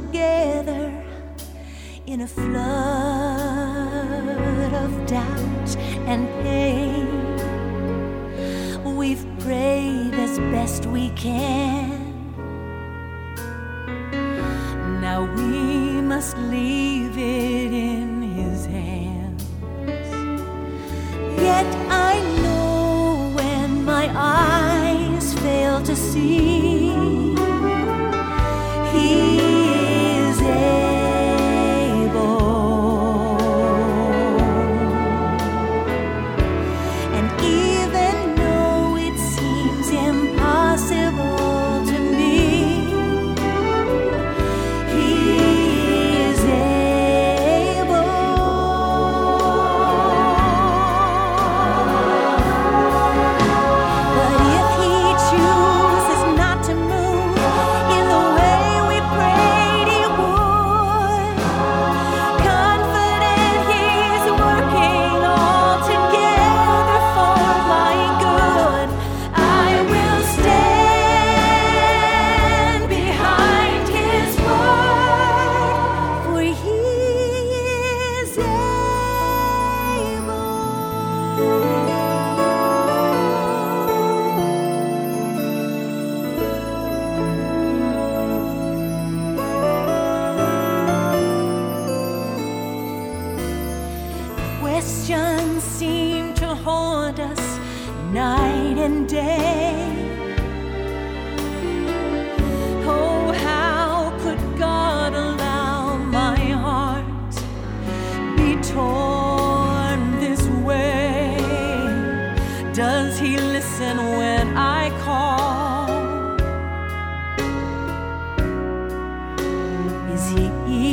together in a flood of doubt and pain. We've prayed as best we can. Now we must leave it in His hands. Yet I know when my eyes fail to see, He is able. And even though it seems impossible to me, He is able. But if He chooses not to move in the way we prayed He would, confident He's working all together for my good, I will stand behind His word, for He is Questions seem to haunt us night and day. Oh, how could God allow my heart be torn this way? Does He listen when I call? Is He